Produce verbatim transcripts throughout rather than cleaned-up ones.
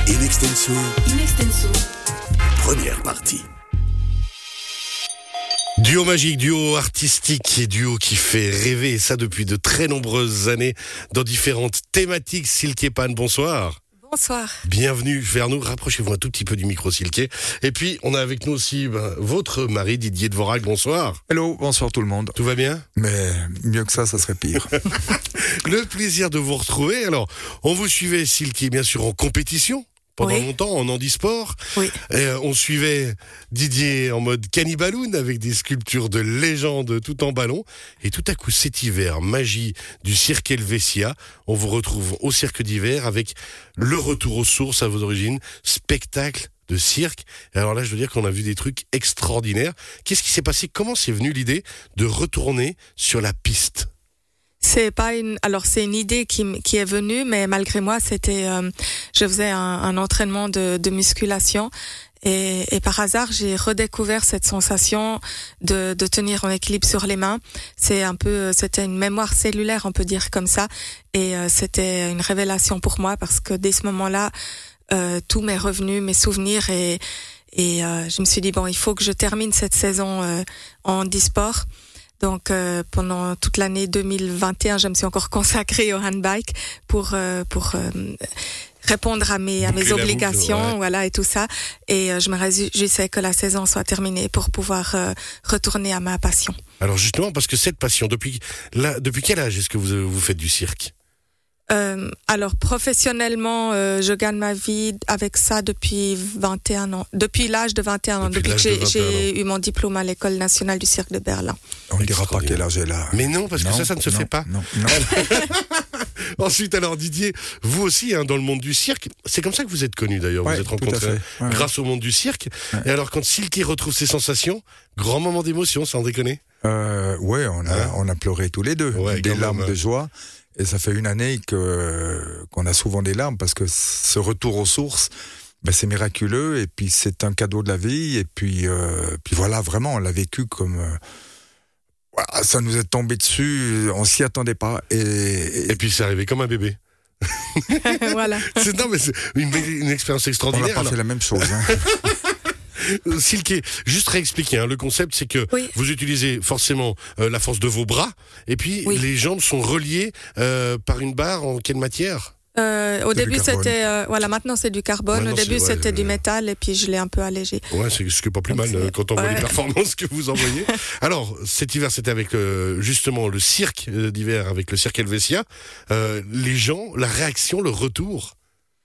In extenso. In extenso. Première partie. Duo magique, duo artistique et duo qui fait rêver, et ça depuis de très nombreuses années, dans différentes thématiques. Silké Pan, bonsoir. Bonsoir. Bienvenue vers nous, rapprochez-vous un tout petit peu du micro, Silké. Et puis, on a avec nous aussi ben, votre mari, Didier Dvorak, bonsoir. Hello, bonsoir tout le monde. Tout va bien ? Mais mieux que ça, ça serait pire. Le plaisir de vous retrouver. Alors, on vous suivait, Silké, bien sûr, en compétition. Pendant oui. longtemps, en handisport. Oui. Et euh, on suivait Didier en mode cannibaloun avec des sculptures de légende tout en ballon. Et tout à coup, cet hiver, magie du cirque Helvetia, on vous retrouve au cirque d'hiver avec le retour aux sources à vos origines, spectacle de cirque. Et alors là, je veux dire qu'on a vu des trucs extraordinaires. Qu'est-ce qui s'est passé ? Comment c'est venu l'idée de retourner sur la piste ? C'est pas une, alors c'est une idée qui, m- qui est venue, mais malgré moi, c'était, euh, je faisais un, un entraînement de, de musculation et, et par hasard, j'ai redécouvert cette sensation de, de tenir en équilibre sur les mains. C'est un peu, c'était une mémoire cellulaire, on peut dire comme ça, et euh, c'était une révélation pour moi parce que dès ce moment-là, euh, tout m'est revenu, mes souvenirs et et euh, je me suis dit bon, il faut que je termine cette saison euh, en handisport. Donc euh, pendant toute l'année deux mille vingt et un, je me suis encore consacrée au handbike pour euh, pour euh, répondre à mes à mes Boucler la obligations, boucle, ouais. voilà et tout ça. Et euh, je me réjouissais que la saison soit terminée pour pouvoir euh, retourner à ma passion. Alors justement, parce que cette passion, depuis, là, depuis quel âge est-ce que vous, vous faites du cirque ? Euh, alors professionnellement, euh, je gagne ma vie avec ça depuis vingt et un ans. Depuis l'âge de vingt et un ans, Depuis depuis, que l'âge de j'ai, vingt et un j'ai eu mon diplôme à l'École nationale du cirque de Berlin. On ne dira pas quel âge elle a. Mais non, parce que Non, ça, ça ne se non, fait pas. Non, non. Ensuite, alors Didier, vous aussi, hein, dans le monde du cirque, c'est comme ça que vous êtes connu d'ailleurs, Ouais, vous êtes tout à rencontrés fait. Ouais, grâce au monde du cirque. Ouais. Et alors, quand Silké retrouve ses sensations, grand moment d'émotion, sans déconner. Euh, ouais, on a, Hein on a pleuré tous les deux, Ouais, des quand larmes même. de joie. Et ça fait une année que qu'on a souvent des larmes parce que ce retour aux sources, ben c'est miraculeux et puis c'est un cadeau de la vie et puis euh, puis voilà, vraiment, on l'a vécu comme euh, voilà, ça nous est tombé dessus, on s'y attendait pas et, et, Et puis, c'est arrivé comme un bébé. Voilà. C'est, non, mais c'est une, une expérience on n'a extraordinaire. pas Alors, fait la même chose. Hein. Silké, juste réexpliquer, hein, le concept, c'est que Oui. vous utilisez forcément euh, la force de vos bras, et puis Oui. les jambes sont reliées euh, par une barre en quelle matière ? Euh, au C'est du début, carbone. c'était euh, voilà. Maintenant, c'est du carbone. Maintenant, au début, c'est- ouais, c'était euh, du métal, et puis je l'ai un peu allégé. Ouais, c'est ce qui est pas plus Donc, mal c'est- euh, quand on voit ouais. les performances que vous envoyez. Alors, cet hiver, c'était avec euh, justement le cirque euh, d'hiver, avec le cirque Helvetia. Euh, les gens, la réaction, le retour.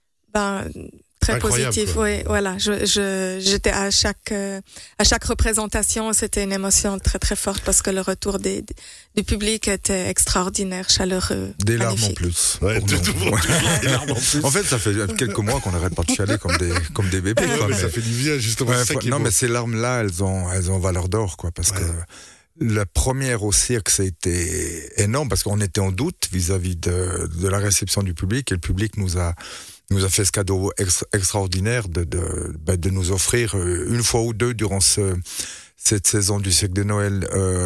Ben très Incroyable, positif. quoi. Oui, voilà. Je, je, j'étais à chaque euh, à chaque représentation, c'était une émotion très très forte parce que le retour des, des- du public était extraordinaire, chaleureux, Des larmes en magnifique. plus. Ouais, pour tout- nous. tout- Ouais. toujours des larmes en plus. En fait, ça fait quelques mois qu'on n'arrête pas de chialer comme des, comme des bébés. Ouais, quoi, mais mais- ça fait du bien, justement. Ouais, c'est ça faut- qui est non, beau. mais ces larmes-là, elles ont, elles ont valeur d'or, quoi, parce Ouais. que la première au cirque, c'était énorme, parce qu'on était en doute vis-à-vis de, de la réception du public, et le public nous a, nous a fait ce cadeau extra- extraordinaire de, de, bah, de nous offrir euh, une fois ou deux durant ce, cette saison du cirque de Noël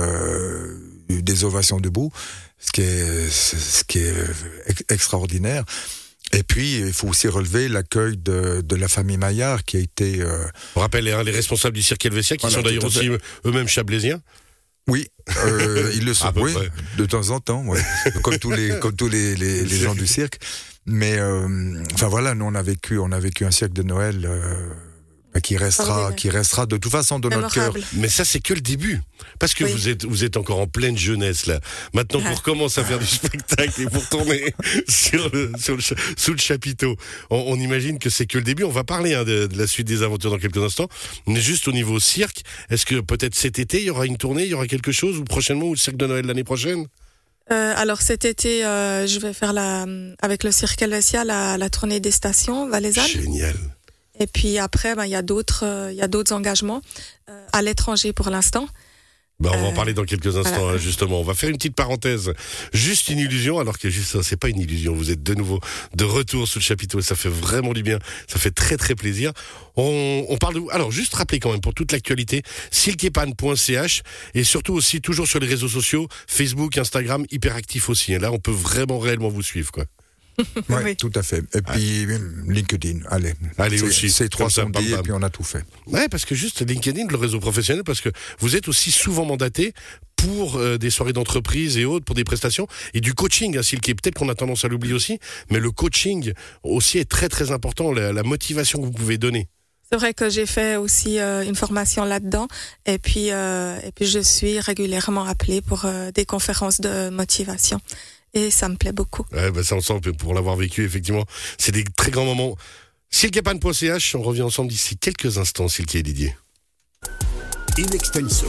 euh, des ovations debout, ce qui est, ce qui est ex- extraordinaire. Et puis, il faut aussi relever l'accueil de, de la famille Maillard, qui a été... euh, On rappelle hein, les responsables du cirque Helvetia, qui Voilà, sont d'ailleurs tout à aussi fait. euh, eux-mêmes chablaisiens. Oui, euh, ils le sont, À peu oui, près. de temps en temps, ouais. comme tous les, comme tous les, les, les gens du cirque. Mais euh, enfin voilà, nous on a vécu, on a vécu un cirque de Noël euh, qui restera, Extraordinaire. qui restera de toute façon dans notre cœur. Mémorable. Mais ça, c'est que le début. Parce que Oui. vous êtes, vous êtes encore en pleine jeunesse, là. Maintenant, Ah. vous recommencez à faire du spectacle et vous retournez sur le, sur le, cha- sous le chapiteau. On, on imagine que c'est que le début. On va parler hein, de, de la suite des aventures dans quelques instants. Mais juste au niveau cirque, est-ce que peut-être cet été, il y aura une tournée, il y aura quelque chose, ou prochainement, ou le cirque de Noël l'année prochaine? Euh, alors cet été, euh, je vais faire la avec le cirque Helvetia la, la tournée des stations valaisannes. Génial. Et puis après, ben il y a d'autres, euh, il y a d'autres engagements euh, à l'étranger pour l'instant. Bah, on va en Euh, parler dans quelques instants, voilà. hein, justement. On va faire une petite parenthèse. Juste une illusion, alors que juste ça, c'est pas une illusion. Vous êtes de nouveau de retour sous le chapiteau et ça fait vraiment du bien. Ça fait très très plaisir. On, on parle de vous. Alors, juste rappeler quand même pour toute l'actualité, silkepan point c h et surtout aussi toujours sur les réseaux sociaux, Facebook, Instagram, hyper actif aussi. Et là, on peut vraiment réellement vous suivre, quoi. Ouais, Oui. tout à fait. Et puis LinkedIn, allez. Allez C'est- aussi, C'est trois comme ça, cent bam, dix bam. et puis on a tout fait. Ouais, parce que juste LinkedIn, le réseau professionnel, parce que vous êtes aussi souvent mandaté pour euh, des soirées d'entreprise et autres, pour des prestations, et du coaching, hein, Silke. Peut-être qu'on a tendance à l'oublier aussi, mais le coaching aussi est très très important, la, la motivation que vous pouvez donner. C'est vrai que j'ai fait aussi euh, une formation là-dedans et puis euh, et puis je suis régulièrement appelée pour euh, des conférences de motivation et ça me plaît beaucoup. Ouais, bah, ça ensemble, pour l'avoir vécu, effectivement, c'est des très grands moments. silkepan point c h, on revient ensemble d'ici quelques instants, Silke et Didier. In extenso.